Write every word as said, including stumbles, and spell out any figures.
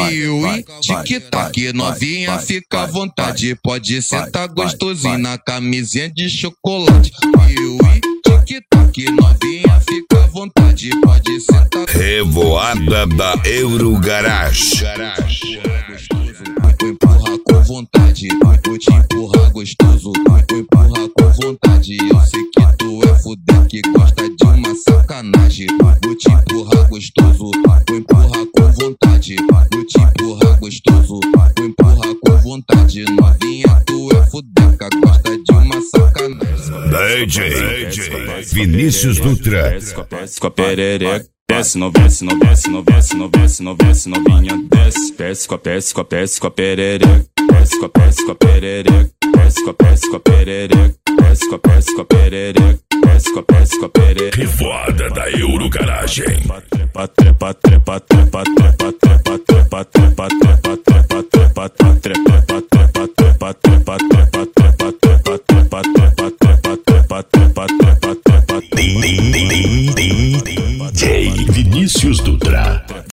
Piuí, tic-tac, novinha, fica à vontade. Pode sentar gostosinho na camisinha de chocolate. Piuí, tic-tac, novinha, fica à vontade. Pode sentar. Revoada da Eurogarage. Vou empurrar com vontade, vou te empurrar gostoso. Vou empurrar com vontade. Eu sei que tu é fuder que gosta de uma sacanagem. Vou te empurrar gostoso, vou empurrar com vontade. Vou te empurrar gostoso, vou empurrar com vontade. Novinha, tu é fudeca, gosta de uma sacanagem. D J Vinícius Dutra. Desce com a perereca. Desce, não desce, não desce, não desce, não desce, não desce, novinha, desce. Desce com a desce com a desce com a perereca. Desce com a desce com a perereca. Desce com a desce com a perereca. Desce com a desce com a perereca. Desce com a desce com a perereca. Revoada da Eurogarage. Trepa, trepa, trepa, trepa, trepa, trepa, trepa, trepa, trepa, trepa, trepa, trepa, trepa, trepa, trepa, trepa, trepa.